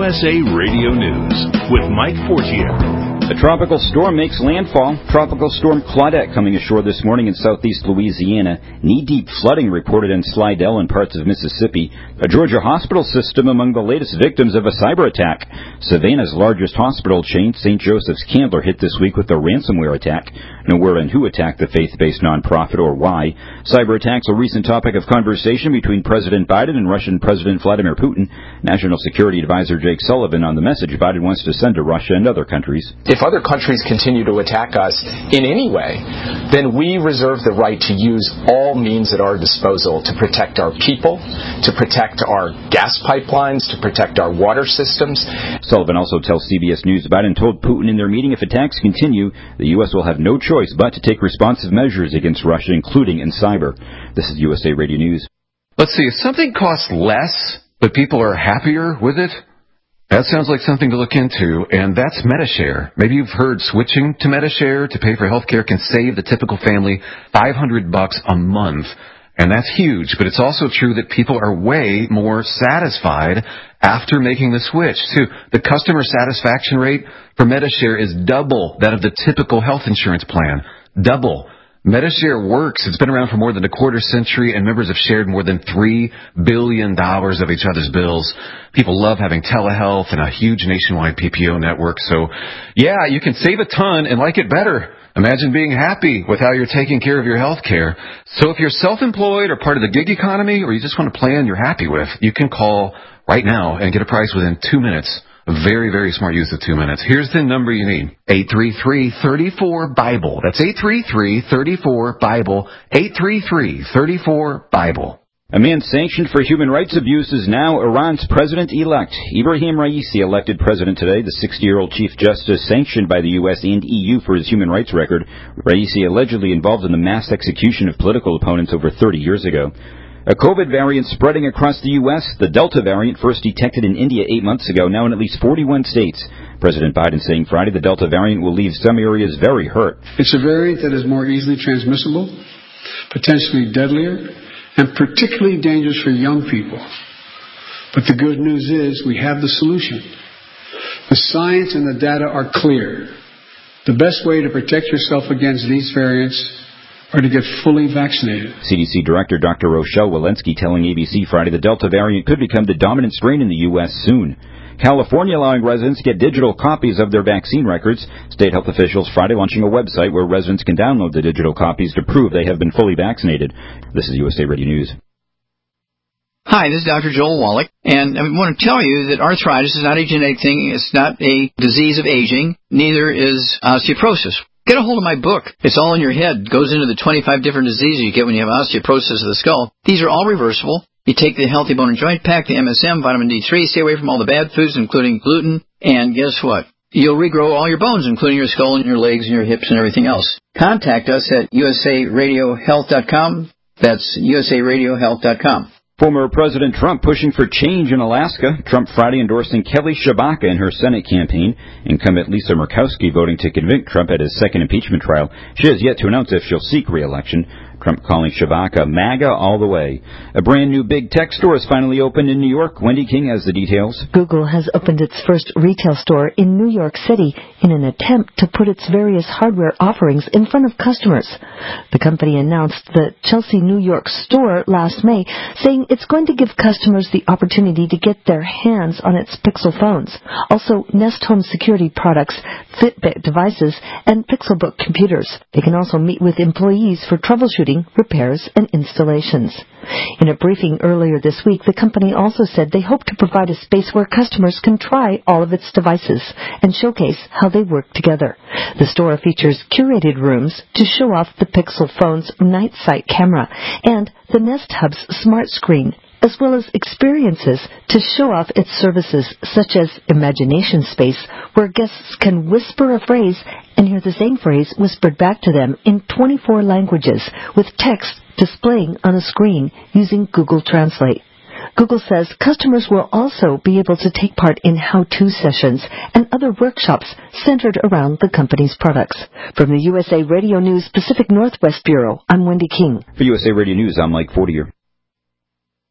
USA Radio News with Mike Fortier. A tropical storm makes landfall. Tropical storm Claudette coming ashore this morning in southeast Louisiana. Knee-deep flooding reported in Slidell and parts of Mississippi. A Georgia hospital system among the latest victims of a cyber attack. Savannah's largest hospital chain, St. Joseph's Candler, hit this week with a ransomware attack. No word on who attacked the faith-based nonprofit or why. Cyber attacks a recent topic of conversation between President Biden and Russian President Vladimir Putin. National Security Advisor Jake Sullivan on the message Biden wants to send to Russia and other countries. If other countries continue to attack us in any way, then we reserve the right to use all means at our disposal to protect our people, to protect our gas pipelines, to protect our water systems. Sullivan also tells CBS News Biden told Putin in their meeting if attacks continue, the U.S. will have no choice but to take responsive measures against Russia, including in cyber. This is USA Radio News. Let's see, if something costs less, but people are happier with it, that sounds like something to look into, and that's Medi-Share. Maybe you've heard switching to Medi-Share to pay for health care can save the typical family $500 a month, and that's huge, but it's also true that people are way more satisfied after making the switch, too. The customer satisfaction rate for Medi-Share is double that of the typical health insurance plan. Double. Medi-Share works. It's been around for more than a quarter century, and members have shared more than $3 billion of each other's bills. People love having telehealth and a huge nationwide PPO network. So, yeah, you can save a ton and like it better. Imagine being happy with how you're taking care of your health care. So if you're self-employed or part of the gig economy, or you just want a plan you're happy with, you can call right now and get a price within 2 minutes. Very, very smart use of 2 minutes. Here's the number you need. 833-34-BIBLE. That's 833-34-BIBLE. 833-34-BIBLE. A man sanctioned for human rights abuse is now Iran's president-elect. Ibrahim Raisi, elected president today, the 60-year-old chief justice sanctioned by the U.S. and EU for his human rights record. Raisi allegedly involved in the mass execution of political opponents over 30 years ago. A COVID variant spreading across the U.S., the Delta variant, first detected in India 8 months ago, now in at least 41 states. President Biden saying Friday the Delta variant will leave some areas very hurt. It's a variant that is more easily transmissible, potentially deadlier, and particularly dangerous for young people. But the good news is we have the solution. The science and the data are clear. The best way to protect yourself against these variants are to get fully vaccinated. CDC Director Dr. Rochelle Walensky telling ABC Friday the Delta variant could become the dominant strain in the U.S. soon. California allowing residents to get digital copies of their vaccine records. State health officials Friday launching a website where residents can download the digital copies to prove they have been fully vaccinated. This is USA Radio News. Hi, this is Dr. Joel Wallach, and I want to tell you that arthritis is not a genetic thing. It's not a disease of aging. Neither is osteoporosis. Get a hold of my book. It's all in your head. It goes into the 25 different diseases you get when you have osteoporosis of the skull. These are all reversible. You take the Healthy Bone and Joint Pack, the MSM, vitamin D3, stay away from all the bad foods, including gluten, and guess what? You'll regrow all your bones, including your skull and your legs and your hips and everything else. Contact us at usaradiohealth.com. That's usaradiohealth.com. Former President Trump pushing for change in Alaska. Trump Friday endorsing Kelly Tshibaka in her Senate campaign. Incumbent Lisa Murkowski voting to convict Trump at his second impeachment trial. She has yet to announce if she'll seek re-election. Trump calling Tshibaka MAGA all the way. A brand new big tech store is finally opened in New York. Wendy King has the details. Google has opened its first retail store in New York City in an attempt to put its various hardware offerings in front of customers. The company announced the Chelsea, New York store last May, saying it's going to give customers the opportunity to get their hands on its Pixel phones. Also, Nest Home security products, Fitbit devices, and Pixelbook computers. They can also meet with employees for troubleshooting, repairs, and installations. In a briefing earlier this week, the company also said they hope to provide a space where customers can try all of its devices and showcase how they work together. The store features curated rooms to show off the Pixel phone's night sight camera and the Nest Hub's smart screen, as well as experiences to show off its services, such as Imagination Space, where guests can whisper a phrase and hear the same phrase whispered back to them in 24 languages, with text displaying on a screen using Google Translate. Google says customers will also be able to take part in how-to sessions and other workshops centered around the company's products. From the USA Radio News Pacific Northwest Bureau, I'm Wendy King. For USA Radio News, I'm Mike Fortier.